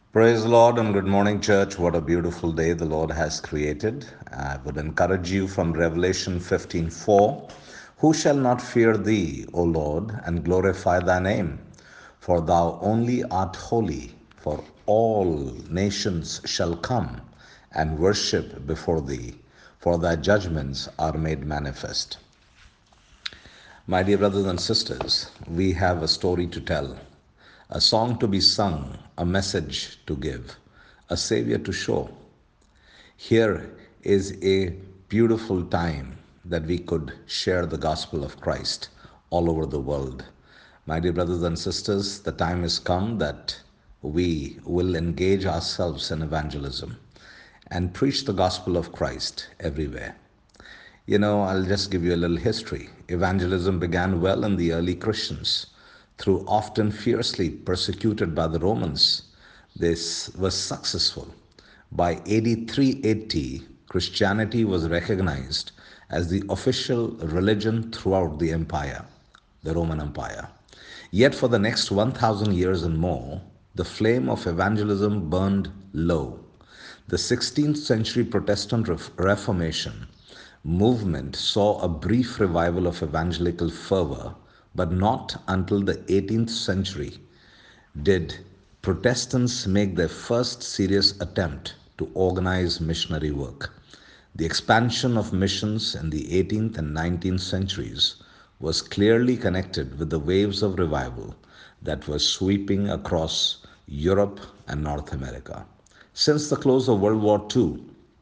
Praise the Lord and good morning, church. What a beautiful day the Lord has created. I would encourage you from Revelation 15:4. Who shall not fear thee, O Lord, and glorify thy name? For thou only art holy, for all nations shall come and worship before thee, for thy judgments are made manifest. My dear brothers and sisters, we have a story to tell, a song to be sung, a message to give, a savior to show. Here is a beautiful time that we could share the gospel of Christ all over the world. My dear brothers and sisters, the time has come that we will engage ourselves in evangelism and preach the gospel of Christ everywhere. I'll just give you a little history. Evangelism began well in the early Christians. Through often fiercely persecuted by the Romans, this was successful. By AD 380, Christianity was recognized as the official religion throughout the empire, the Roman Empire. Yet for the next 1000 years and more, the flame of evangelism burned low. The 16th century Protestant Reformation movement saw a brief revival of evangelical fervor, but not until the 18th century did Protestants make their first serious attempt to organize missionary work. The expansion of missions in the 18th and 19th centuries was clearly connected with the waves of revival that were sweeping across Europe and North America. Since the close of World War II,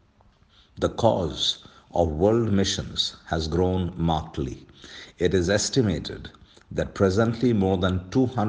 the cause of world missions has grown markedly. It is estimated that presently more than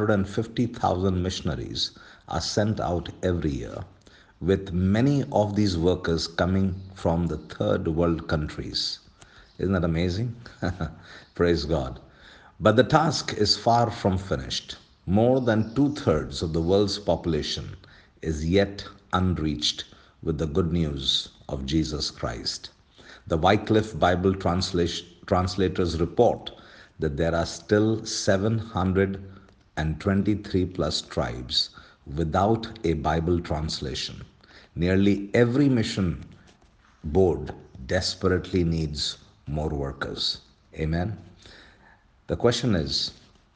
250,000 missionaries are sent out every year, with many of these workers coming from the third world countries. Isn't that amazing? Praise God. But the task is far from finished. More than two-thirds of the world's population is yet unreached with the good news of Jesus Christ. The Wycliffe Bible translators report that there are still 723 plus tribes without a Bible translation. Nearly every mission board desperately needs more workers. Amen. The question is,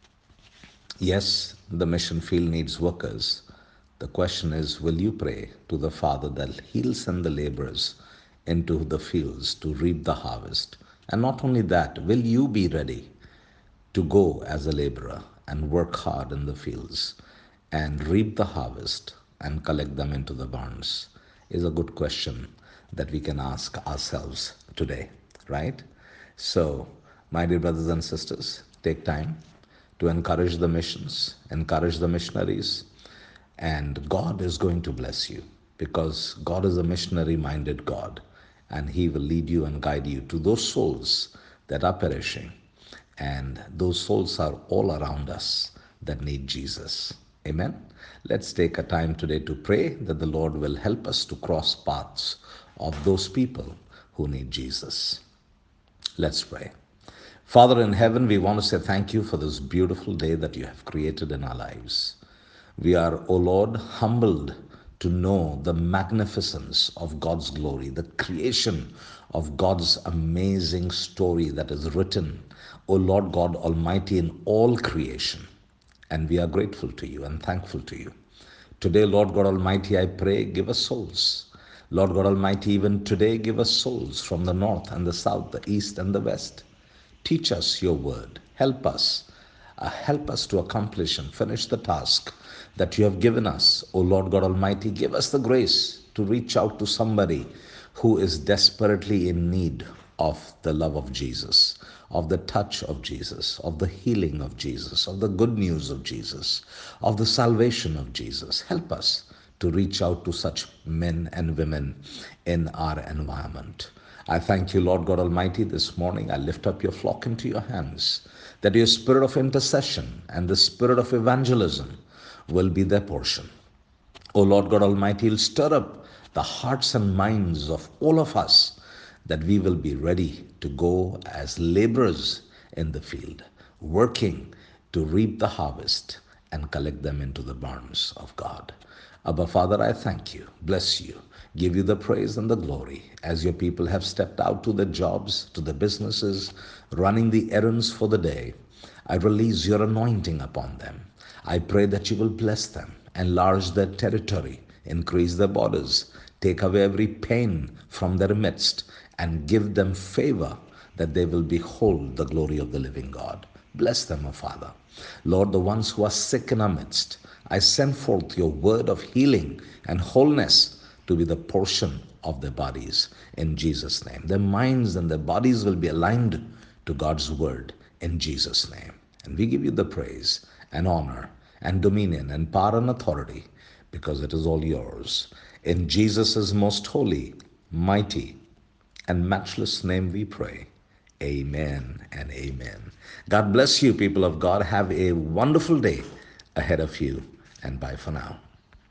yes, the mission field needs workers. The question is, will you pray to the Father that He'll send the laborers into the fields to reap the harvest? And not only that, will you be ready to go as a laborer and work hard in the fields and reap the harvest and collect them into the barns? Is a good question that we can ask ourselves today, right? So, my dear brothers and sisters, take time to encourage the missions, encourage the missionaries, and God is going to bless you because God is a missionary minded God and He will lead you and guide you to those souls that are perishing. And those souls are all around us that need Jesus. Amen. Let's take a time today to pray that the Lord will help us to cross paths of those people who need Jesus. Let's pray. Father in heaven, we want to say thank you for this beautiful day that you have created in our lives. We are, O Lord, humbled to know the magnificence of God's glory, the creation of God's amazing story that is written, O Lord God Almighty, in all creation. And we are grateful to you and thankful to you. Today, Lord God Almighty, I pray, give us souls. Lord God Almighty, even today, give us souls from the north and the south, the east and the west. Teach us your word. Help us. Help us to accomplish and finish the task that you have given us. O Lord God Almighty, give us the grace to reach out to somebody who is desperately in need of the love of Jesus, of the touch of Jesus, of the healing of Jesus, of the good news of Jesus, of the salvation of Jesus. Help us to reach out to such men and women in our environment. I thank you, Lord God Almighty, this morning. I lift up your flock into your hands, that your spirit of intercession and the spirit of evangelism will be their portion. O Lord God Almighty, will stir up the hearts and minds of all of us that we will be ready to go as laborers in the field, working to reap the harvest and collect them into the barns of God. Abba, Father, I thank you, bless you, give you the praise and the glory as your people have stepped out to their jobs, to the businesses, running the errands for the day. I release your anointing upon them. I pray that you will bless them, enlarge their territory, increase their borders, take away every pain from their midst, and give them favor that they will behold the glory of the living God. Bless them, O Father. Lord, the ones who are sick in our midst, I send forth your word of healing and wholeness to be the portion of their bodies in Jesus' name. Their minds and their bodies will be aligned to God's word in Jesus' name. And we give you the praise and honor and dominion and power and authority because it is all yours. In Jesus' most holy, mighty, and matchless name we pray. Amen and amen. God bless you, people of God. Have a wonderful day ahead of you, and bye for now.